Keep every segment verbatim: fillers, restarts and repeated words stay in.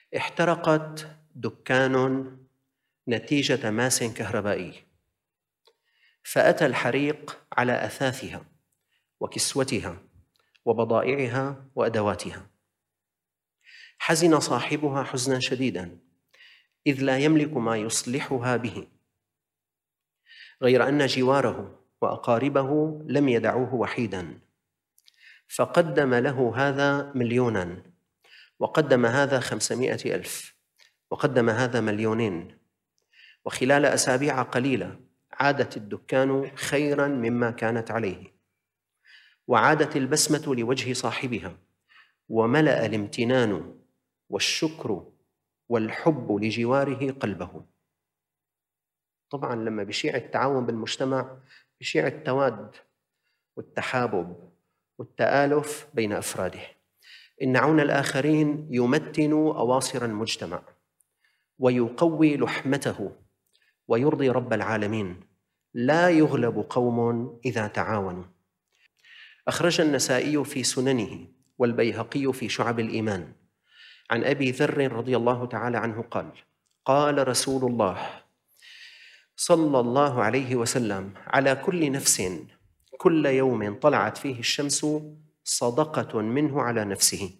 احترقت دكان نتيجة ماس كهربائي، فأتى الحريق على أثاثها وكسوتها وبضائعها وأدواتها. حزن صاحبها حزنا شديدا، إذ لا يملك ما يصلحها به، غير أن جواره وأقاربه لم يدعوه وحيدا، فقدم له هذا مليونا، وقدم هذا خمسمائة ألف، وقدم هذا مليونين، وخلال أسابيع قليلة عادت الدكان خيرا مما كانت عليه، وعادت البسمة لوجه صاحبها، وملأ الامتنان والشكر والحب لجواره قلبه. طبعا لما بيشيع التعاون بالمجتمع بيشيع التواد والتحابب والتآلف بين أفراده. إن عون الآخرين يمتن أواصر المجتمع ويقوي لحمته ويرضي رب العالمين. لا يغلب قوم إذا تعاونوا. أخرج النسائي في سننه والبيهقي في شعب الإيمان عن أبي ذر رضي الله تعالى عنه قال: قال رسول الله صلى الله عليه وسلم: على كل نفس كل يوم طلعت فيه الشمس صدقة منه على نفسه.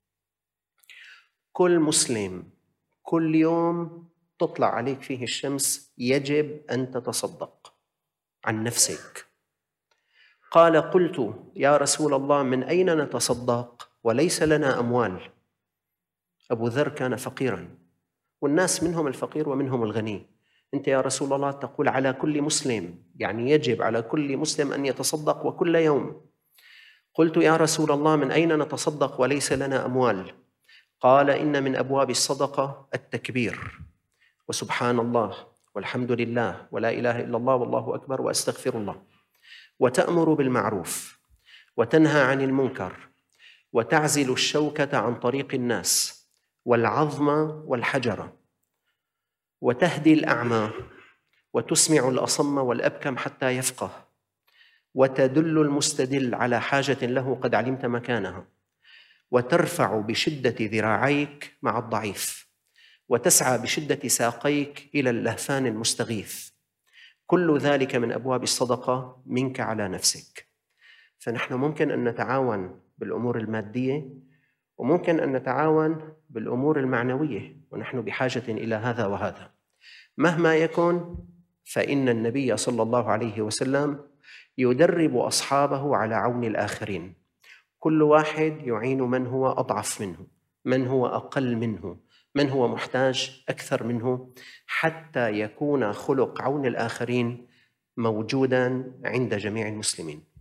كل مسلم كل يوم تطلع عليك فيه الشمس يجب أن تتصدق عن نفسك. قال: قلت يا رسول الله من أين نتصدق وليس لنا أموال؟ أبو ذر كان فقيرا، والناس منهم الفقير ومنهم الغني. أنت يا رسول الله تقول على كل مسلم، يعني يجب على كل مسلم أن يتصدق وكل يوم. قلت يا رسول الله من أين نتصدق وليس لنا أموال؟ قال: إن من أبواب الصدقة التكبير وسبحان الله والحمد لله ولا إله إلا الله والله أكبر وأستغفر الله، وتأمر بالمعروف وتنهى عن المنكر وتعزل الشوكة عن طريق الناس والعظم والحجر، وتهدي الأعمى وتسمع الأصم والأبكم حتى يفقه، وتدل المستدل على حاجة له قد علمت مكانها، وترفع بشدة ذراعيك مع الضعيف، وتسعى بشدة ساقيك إلى اللهفان المستغيث. كل ذلك من أبواب الصدقة منك على نفسك. فنحن ممكن أن نتعاون بالأمور المادية، وممكن أن نتعاون بالأمور المعنوية، ونحن بحاجة إلى هذا وهذا. مهما يكن، فإن النبي صلى الله عليه وسلم يدرب أصحابه على عون الآخرين. كل واحد يعين من هو أضعف منه، من هو أقل منه، من هو محتاج أكثر منه، حتى يكون خلق عون الآخرين موجوداً عند جميع المسلمين.